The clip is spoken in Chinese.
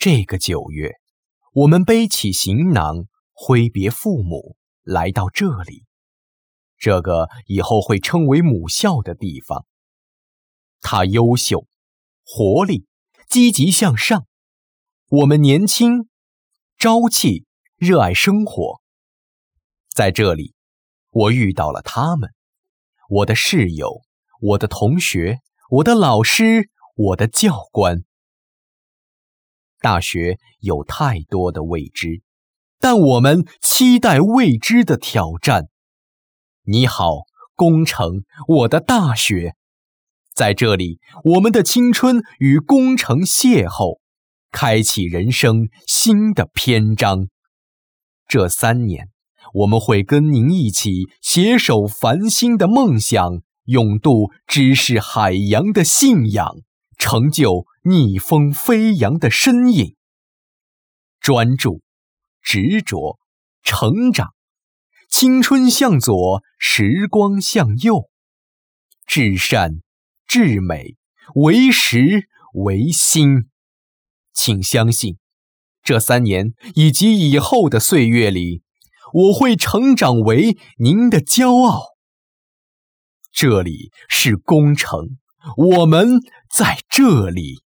这个9月，我们背起行囊，挥别父母，来到这里，这个以后会称为母校的地方。它优秀、活力、积极向上，我们年轻、朝气、热爱生活。在这里，我遇到了他们，我的室友，我的同学，我的老师，我的教官。大学有太多的未知，但我们期待未知的挑战。你好，工程，我的大学。在这里，我们的青春与工程邂逅，开启人生新的篇章。这3年，我们会跟您一起携手繁星的梦想，勇渡知识海洋的信仰，成就逆风飞扬的身影。专注、执着、成长，青春向左，时光向右。至善、至美，为实为新。请相信，这3年以及以后的岁月里，我会成长为您的骄傲。这里是工程，我们在这里。